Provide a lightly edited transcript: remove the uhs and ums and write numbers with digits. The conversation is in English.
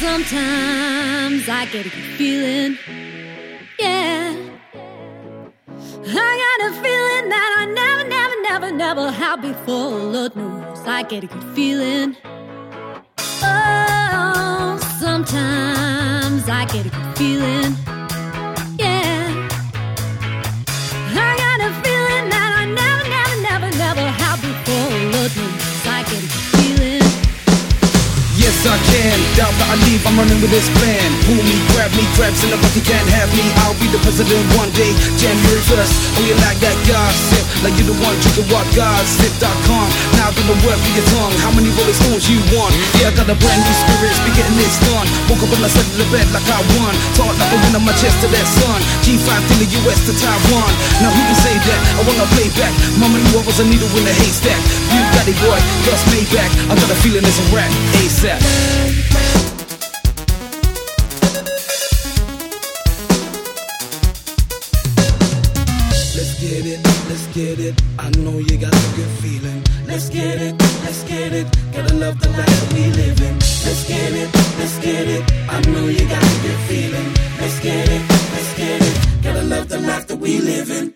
Sometimes I get a good feeling, yeah. I got a feeling that I never had before. Lord knows I get a good feeling. Oh, sometimes I get a good feeling, yeah. I got a feeling that I never had before. Lord knows I get a good feeling. Yes, I can. Doubt that I leave, I'm running with this plan. Pull me, grab in the bucket, can't have me. I'll be the president one day, January 1st. Oh, you like that gossip? Like you the one drinking what gossip.com. Now do the work for your tongue. How many Rolling Stones you want? Yeah, I got a brand new spirit, be getting this done. Woke up and I sat in the bed like I won. Talk like a win on my chest to that sun. G5 from the US to Taiwan. Now who can say that? I wanna play back. Mama knew I was a needle in a haystack. You got it, boy, just made back. I got a feeling it's a rap, ASAP. Let's get it. I know you got a good feeling. Let's get it. Gotta love the life that we live in. Let's get it. I know you got a good feeling. Let's get it. Gotta love the life that we live in.